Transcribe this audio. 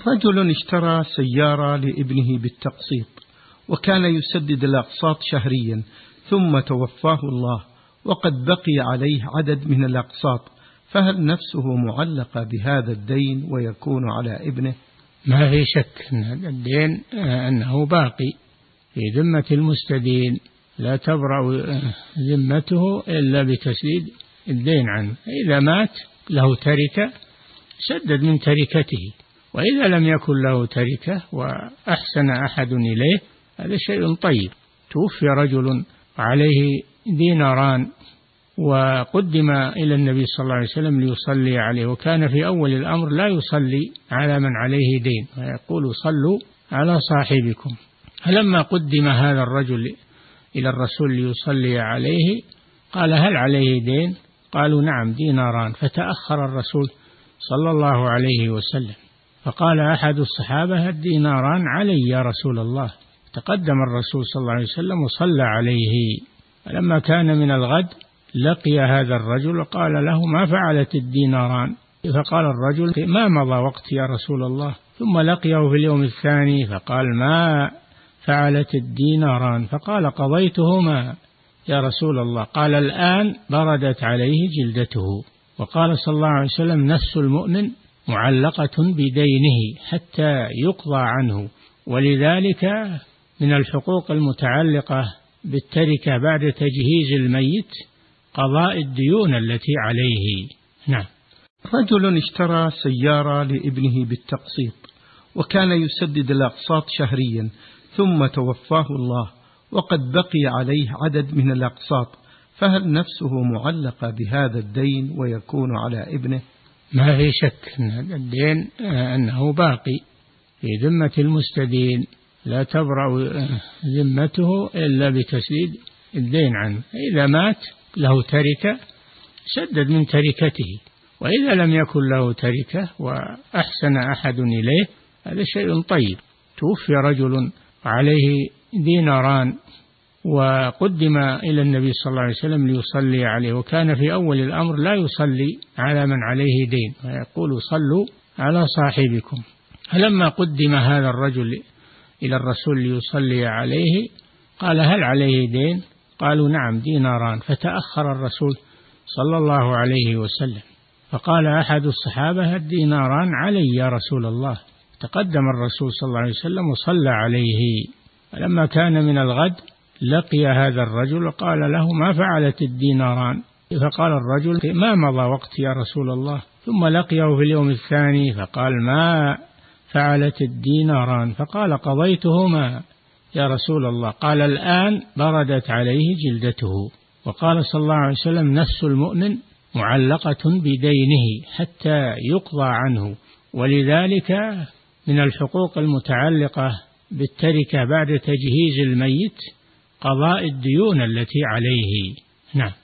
رجل اشترى سيارة لابنه بالتقسيط، وكان يسدد الأقساط شهريا، ثم توفاه الله وقد بقي عليه عدد من الأقساط، فهل نفسه معلقة بهذا الدين ويكون على ابنه؟ ما في شك أن الدين أنه باقي في ذمة المستدين، لا تبرأ ذمته إلا بتسديد الدين عنه. إذا مات له تركة سدد من تركته، وإذا لم يكن له تركة وأحسن أحد إليه هذا شيء طيب. توفي رجل عليه ديناران وقدم إلى النبي صلى الله عليه وسلم ليصلي عليه، وكان في أول الأمر لا يصلي على من عليه دين ويقول صلوا على صاحبكم. فلما قدم هذا الرجل إلى الرسول ليصلي عليه قال هل عليه دين؟ قالوا نعم ديناران. فتأخر الرسول صلى الله عليه وسلم، فقال أحد الصحابة الديناران علي يا رسول الله. تقدم الرسول صلى الله عليه وسلم وصلى عليه. فلما كان من الغد لقي هذا الرجل وقال له ما فعلت الديناران؟ فقال الرجل ما مضى وقت يا رسول الله. ثم لقيه في اليوم الثاني فقال ما فعلت الديناران؟ فقال قضيتهما يا رسول الله. قال الآن بردت عليه جلدته. وقال صلى الله عليه وسلم نفس المؤمن معلقة بدينه حتى يقضى عنه، ولذلك من الحقوق المتعلقة بالتركة بعد تجهيز الميت قضاء الديون التي عليه. نعم. رجل اشترى سيارة لابنه بالتقسيط، وكان يسدد الأقساط شهريا، ثم توفاه الله وقد بقي عليه عدد من الأقساط، فهل نفسه معلقة بهذا الدين ويكون على ابنه؟ ما في شك أن الدين أنه باقي في ذمة المستدين، لا تبرأ ذمته إلا بتسديد الدين عنه. إذا مات له تركة سدد من تركته، وإذا لم يكن له تركة وأحسن أحد إليه هذا شيء طيب. توفي رجل عليه ديناران وقدم إلى النبي صلى الله عليه وسلم ليصلي عليه، وكان في أول الأمر لا يصلي على من عليه دين ويقول صلوا على صاحبكم. فلما قدم هذا الرجل إلى الرسول ليصلي عليه قال هل عليه دين؟ قالوا نعم ديناران. فتأخر الرسول صلى الله عليه وسلم، فقال أحد الصحابة الديناران علي يا رسول الله. تقدم الرسول صلى الله عليه وسلم وصلى عليه. فلما كان من الغد لقي هذا الرجل وقال له ما فعلت الديناران؟ فقال الرجل ما مضى وقت يا رسول الله. ثم لقيه في اليوم الثاني فقال ما فعلت الديناران؟ فقال قضيتهما يا رسول الله. قال الآن بردت عليه جلدته. وقال صلى الله عليه وسلم نفس المؤمن معلقة بدينه حتى يقضى عنه، ولذلك من الحقوق المتعلقة بالتركة بعد تجهيز الميت قضاء الديون التي عليه. نعم.